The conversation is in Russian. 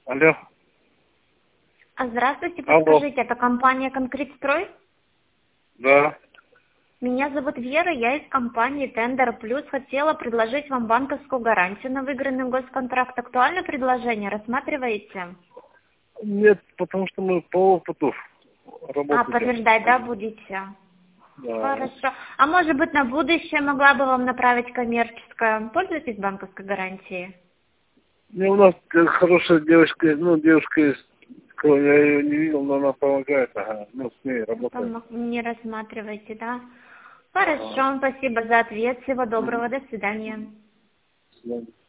Алло. Здравствуйте, Алло. подскажите, это компания «Конкретстрой»? Да. Меня зовут Вера, я из компании «Тендер Плюс». Хотела предложить вам банковскую гарантию на выигранный госконтракт. Актуальное предложение, рассматриваете? Нет, потому что мы по опыту работаем. Подтверждать, да, будете? Да. Хорошо. А может быть, на будущее могла бы вам направить коммерческое? Пользуетесь банковской гарантией? У нас хорошая девушка, девушка есть, я ее не видел, но она помогает, с ней работаем. Не рассматриваете, да? Хорошо, спасибо за ответ. Всего доброго, до свидания. До свидания.